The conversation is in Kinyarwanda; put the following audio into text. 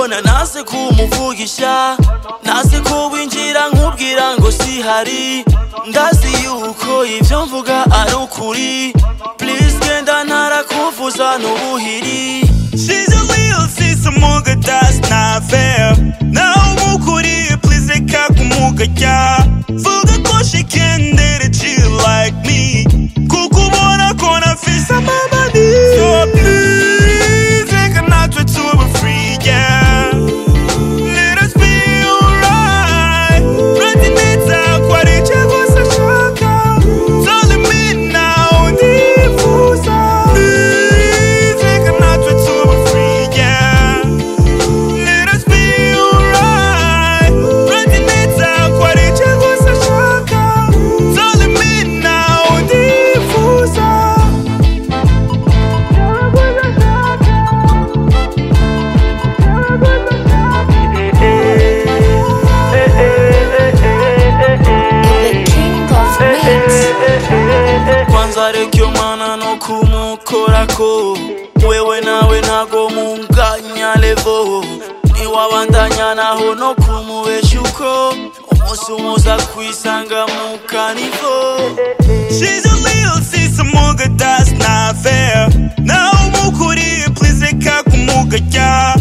kumubona nase kumuvugisha, nase kubinjira nkubwira ngo sihari, ndazi yuko ivyo mvuga ari ukuri. Please genda ntarakuvuza n'ubuhiri. She's a real sister muga, that's not fair. Naho mukuri please reka kumugaya, vuga ko she can date a chill like me, kukubona ko nafise amabadi. So please reka natwe tube free, yeah. Let us be alright. Rati neza ko ari ico gusa nshaka, telling me now ndifuza. Please reka natwe tube free, yeah. Let us be alright. Rati neza ko ari ico gusa nshaka, telling me now ndifuza. The king of mix. Kwanza rekyo mana no kumukorako, wewe nawe ntago munganya levo, niwabandanya naho no kumubeshuko, umunsi umuza kwisanga mu kanivo. She's a real sister muga, that's not fair. Naho mukuri please reka kumugaya,